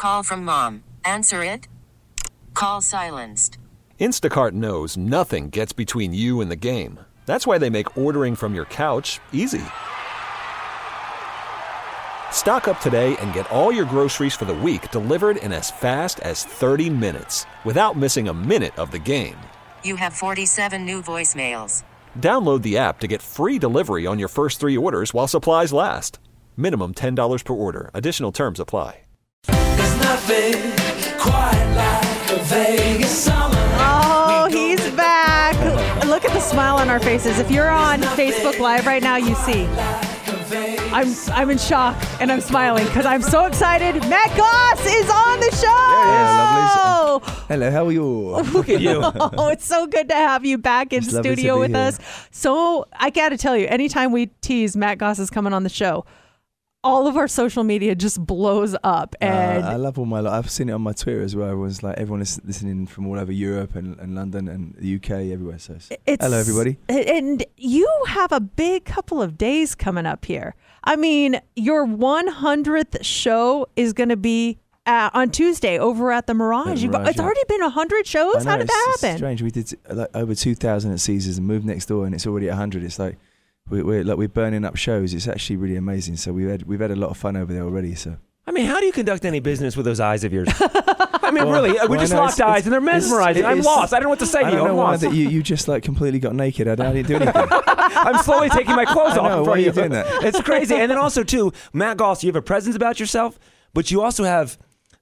Call from mom. Answer it. Call silenced. Instacart knows nothing gets between you and the game. That's why they make ordering from your couch easy. Stock up today and get all your groceries for the week delivered in as fast as 30 minutes without missing a minute of the game. You have 47 new voicemails. Download the app to get free delivery on your first 3 orders while supplies last. Minimum $10 per order. Additional terms apply. There's nothing quite like a Vegas summer. Oh, he's back. Look at the smile on our faces. If you're on Facebook Live right now, you see. I'm in shock and I'm smiling because I'm so excited. Matt Goss is on the show. Hello, how are you? Look at you. Oh, it's so good to have you back in studio with us. So I got to tell you, anytime we tease Matt Goss is coming on the show, all of our social media just blows up. And I love all I've seen it on my Twitter as well. Everyone is listening from all over Europe and London and the UK, everywhere. So hello, everybody. And you have a big couple of days coming up here. I mean, your 100th show is going to be on Tuesday over at the Mirage. It's already been 100 shows. How did that happen? It's strange. We did over 2,000 at Caesars and moved next door, and it's already 100. It's like we're burning up shows. It's actually really amazing. So we've had a lot of fun over there already. So I mean, how do you conduct any business with those eyes of yours? I mean, really, we just locked eyes and they're mesmerizing. I'm lost. I don't know what to say to you. I don't know why that you just like completely got naked. I didn't do anything. I'm slowly taking my clothes off in front of you. Doing that? It's crazy. And then also too, Matt Goss, you have a presence about yourself, but you also have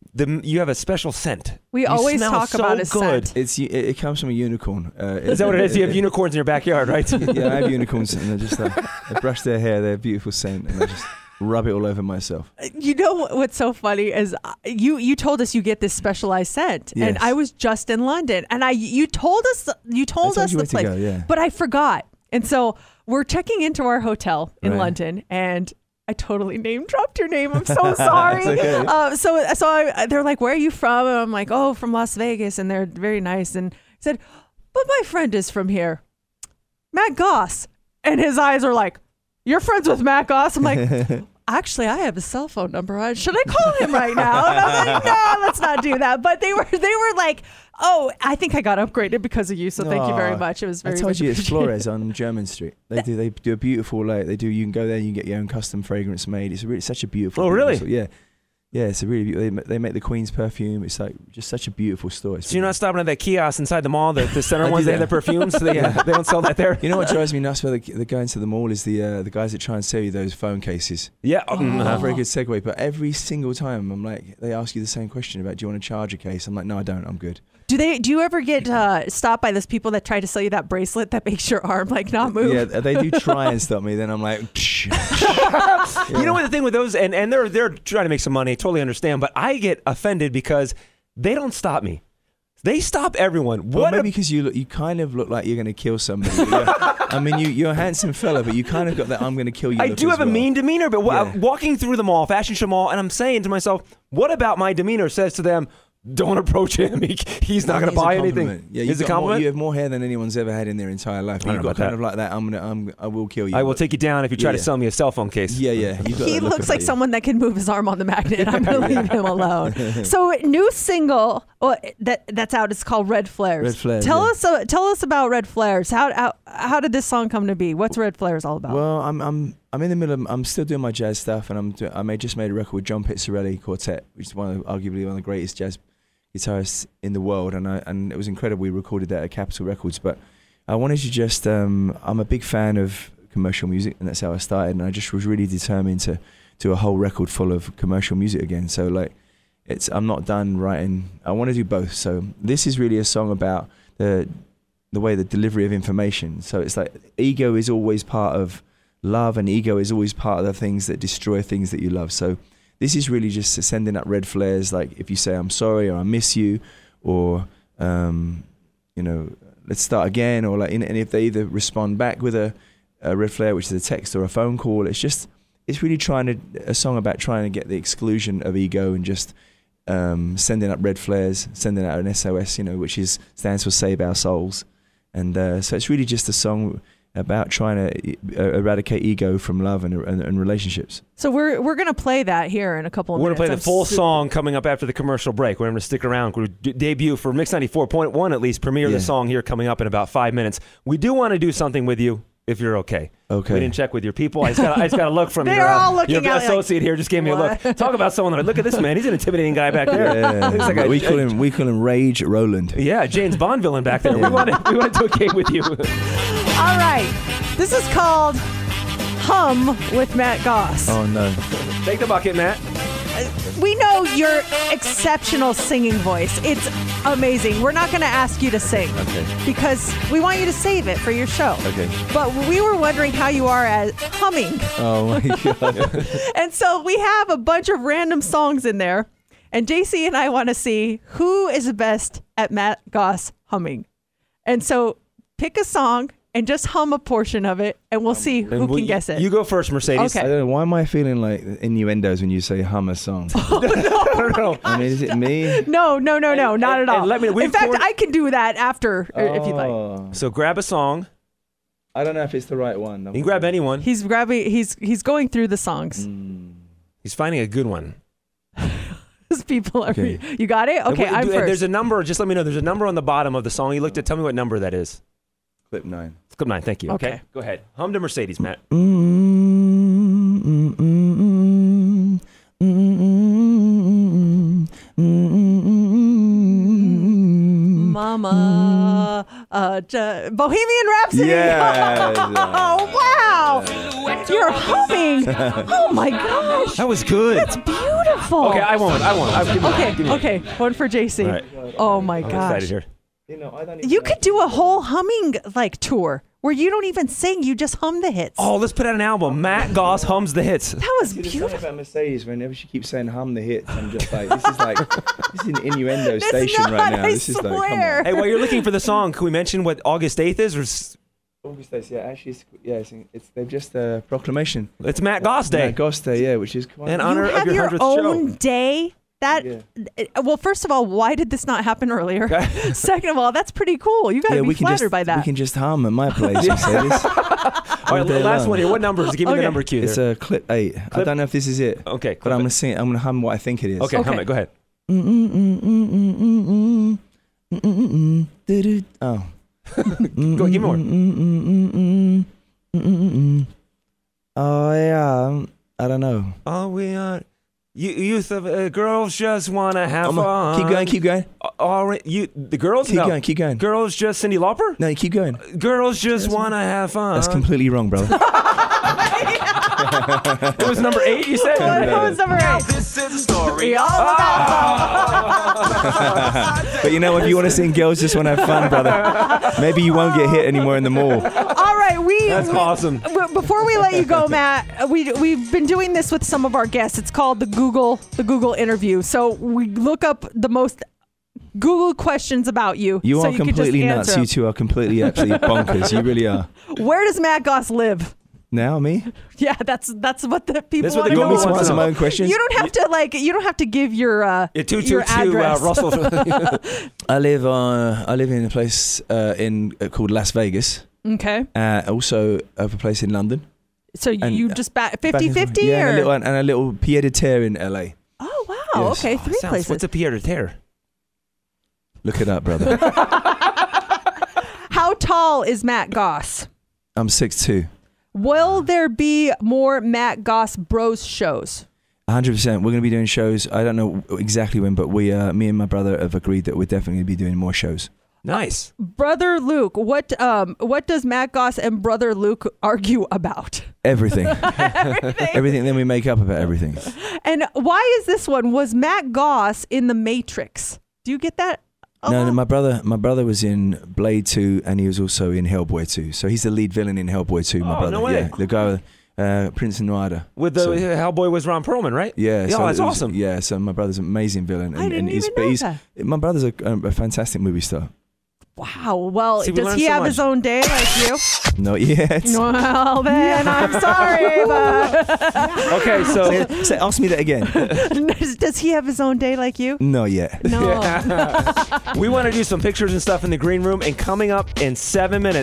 a special scent. We always talk about a scent. It comes from a unicorn. Is that what it is? You have unicorns in your backyard, right? Yeah, I have unicorns, and they're just like, they brush their hair, they're beautiful scent, and I just rub it all over myself. You know what's so funny is you told us you get this specialized scent, yes. And I was just in London, and you told us the place, go, yeah. But I forgot, and so we're checking into our hotel in London, and I totally name dropped your name. I'm so sorry. Okay. They're like, "Where are you from?" And I'm like, "Oh, from Las Vegas," and they're very nice. And I said, "But my friend is from here, Matt Goss," and his eyes are like, "You're friends with Matt Goss?" I'm like, actually, I have his cell phone number. Should I call him right now? And I'm like, no, let's not do that. But they were like, oh, I think I got upgraded because of you. So thank you very much. It was very. I told you it's Flores on German Street. They do a beautiful You can go there. You can get your own custom fragrance made. It's such a beautiful. Oh, really? Yeah. Yeah, it's a really beautiful. They make the Queen's perfume. It's like just such a beautiful store. So you're not stopping at that kiosk inside the mall, the center ones. They have the perfumes. So they don't sell that there. You know what drives me nuts when they go into the mall is the guys that try and sell you those phone cases. Yeah, very good segue. But every single time, I'm like, they ask you the same question about, do you want to charge a case? I'm like, no, I don't. I'm good. Do you ever get stopped by those people that try to sell you that bracelet that makes your arm like not move? Yeah, they do try and stop me. Then I'm like, You know what the thing with those, and they're trying to make some money. I totally understand, but I get offended because they don't stop me. They stop everyone. Well, maybe because you kind of look like you're going to kill somebody. I mean, you're a handsome fella, but you kind of got that I'm going to kill you. I do have a mean demeanor, but walking through the mall, fashion show mall, and I'm saying to myself, what about my demeanor says to them, don't approach him. He's not going to buy anything. Yeah, it's a compliment. You have more hair than anyone's ever had in their entire life. You've got kind of like that. I will kill you. I will take you down if you try to sell me a cell phone case. Yeah. He looks like someone that can move his arm on the magnet. I'm going to leave him alone. So, new single that's out. It's called Red Flares. Red Flares. Tell us about Red Flares. How did this song come to be? What's Red Flares all about? Well, I'm in the middle of. I'm still doing my jazz stuff, and I just made a record with John Pizzarelli Quartet, which is arguably one of the greatest jazz guitarists in the world, and it was incredible. We recorded that at Capitol Records, but I wanted to just I'm a big fan of commercial music, and that's how I started, and I just was really determined to do a whole record full of commercial music again. So like I'm not done writing. I want to do both. So this is really a song about the way the delivery of information. So it's like ego is always part of love, and ego is always part of the things that destroy things that you love. So this is really just sending up red flares, like if you say I'm sorry or I miss you, or let's start again, or like, and if they either respond back with a red flare, which is a text or a phone call, it's really a song about trying to get the exclusion of ego and just sending up red flares, sending out an SOS, which stands for Save Our Souls, and so it's really just a song about trying to eradicate ego from love and relationships. So we're gonna play that here in a couple of We're minutes. going to play the full song coming up after the commercial break. We're going to stick around. We're debut for Mix 94.1 at least, premiere the song here coming up in about 5 minutes. We do want to do something with you if you're okay. Okay. We didn't check with your people. I just got a look from They're your, all looking your at me associate here. Just gave me a look. Talk about someone that, look at this man. He's an intimidating guy back there. Yeah. Looks like we call him Rage Roland. Yeah, James Bond villain back there. We want to do a game with you. All right. This is called Hum with Matt Goss. Oh no. Take the bucket, Matt. We know your exceptional singing voice. It's amazing. We're not going to ask you to sing because we want you to save it for your show. Okay. But we were wondering how you are at humming. Oh my God. And so we have a bunch of random songs in there. And JC and I want to see who is the best at Matt Goss humming. And so pick a song and just hum a portion of it, and we'll see who can guess it. You go first, Mercedes. Okay. I don't know. Why am I feeling like innuendos when you say hum a song? No. I mean, is it me? No, not at all. and let me- In fact, I can do that after if you'd like. Oh. So grab a song. I don't know if it's the right one. You can grab anyone. He's grabbing. He's going through the songs. He's finding a good one. Those people are. Okay. You got it. Okay, I'm first. There's a number. Just let me know. There's a number on the bottom of the song. You looked at. Tell me what number that is. Clip 9. Clip 9. Thank you. Okay. Okay. Go ahead. Hum to Mercedes, Matt. Mama, Bohemian Rhapsody. Yes. Oh wow! You're humming. Oh my gosh, That was good. that's beautiful. Okay, I won't. Give me one. Give me one. Okay, one for JC. All right. Oh my I'm excited gosh, here. You know, I don't you could do a whole humming tour where you don't even sing, you just hum the hits. Oh, let's put out an album. Matt Goss hums the hits. That was See, the something beautiful. about Mercedes, whenever she keeps saying hum the hits, I'm just like, this is an innuendo It's station not, right now. I This is like, come swear. on. Hey, while you're looking for the song, can we mention what August 8th is? August days, yeah, actually, they've just a proclamation. It's Matt Goss Day. Matt Goss Day, yeah, which is quite. In You honor of have your your 100th own show. day. That well, first of all, why did this not happen earlier? Second of all, that's pretty cool. You got to be flattered by that. We can just hum at my place, Mercedes. All right, last one here. What number is it? Give me the Okay. number cue It's there. a clip 8. I don't know if this is it. Okay, But I'm gonna sing. I'm gonna hum what I think it is. Okay, hum it. Go ahead. Oh. Go, give me more. Oh yeah. I don't know. Oh, we are youth of girls just want to have fun. Keep going. The girls? Keep going. Girls just Cyndi Lauper? No, keep going. Girls just want to have fun. That's completely wrong, brother. It was number 8, you said? What was number 8? This is a story. But you know, if you want to sing "Girls Just Want to Have Fun," brother, maybe you won't get hit anymore in the mall. All right, That's awesome. Before we let you go, Matt, we've been doing this with some of our guests. It's called the Google interview. So we look up the most Google questions about you. You so are you can just completely answer nuts. them. You two are completely, absolutely bonkers. You really are. Where does Matt Goss live? Now me? Yeah, that's what the people That's what want the to You want me know. to wants answer know. my own questions? You don't have to give your 222 address. Russell. I live in a place called Las Vegas. Okay. Also, I have a place in London. So And, you just 50-50 Yeah, or? and a little pied a terre in LA. Oh, wow. Yes. Okay, 3 places. What's a Pierre de Terre? Look it up, brother. How tall is Matt Goss? I'm 6'2". Will there be more Matt Goss Bros shows? 100%. We're going to be doing shows. I don't know exactly when, but me and my brother have agreed that we're definitely going to be doing more shows. Nice. Brother Luke, what does Matt Goss and Brother Luke argue about? Everything. Everything. Then we make up about everything. And why is this one? Was Matt Goss in The Matrix? Do you get that? No, my brother was in Blade 2 and he was also in Hellboy 2. So he's the lead villain in Hellboy 2, my brother. no way. Yeah, the guy Prince Noida. With the Hellboy was Ron Perlman, right? Yeah, Yeah, so that's it was- awesome. Yeah, so my brother's an amazing villain. I didn't even know that. My brother's a fantastic movie star. Wow. Well, See, we does learned he so have much. his own day like you? Not yet. Well, then I'm sorry, but Okay, so Say, ask me that again. does he have his own day like you? Not yet. No. we want to do some pictures and stuff in the green room, and coming up in 7 minutes,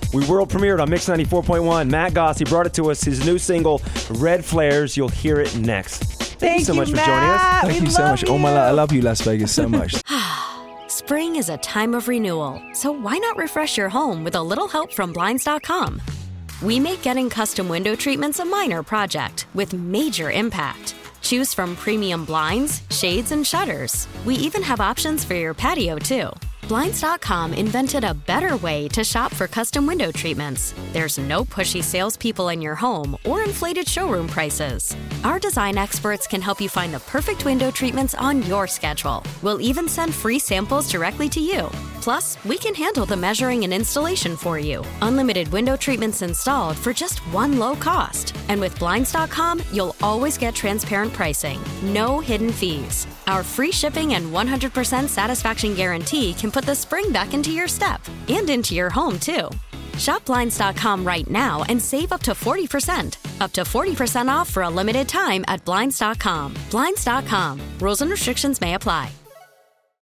We world premiered on Mix 94.1. Matt Goss, he brought it to us. His new single, Red Flares. You'll hear it next. Thank you so much for joining us. Thank you so much. Oh my, I love you, Las Vegas, so much. Spring is a time of renewal, so why not refresh your home with a little help from Blinds.com? We make getting custom window treatments a minor project with major impact. Choose from premium blinds, shades, and shutters. We even have options for your patio, too. Blinds.com invented a better way to shop for custom window treatments. There's no pushy salespeople in your home or inflated showroom prices. Our design experts can help you find the perfect window treatments on your schedule. We'll even send free samples directly to you. Plus, we can handle the measuring and installation for you. Unlimited window treatments installed for just one low cost. And with Blinds.com, you'll always get transparent pricing. No hidden fees. Our free shipping and 100% satisfaction guarantee can put the spring back into your step and into your home, too. Shop Blinds.com right now and save up to 40%. Up to 40% off for a limited time at Blinds.com. Blinds.com. Rules and restrictions may apply.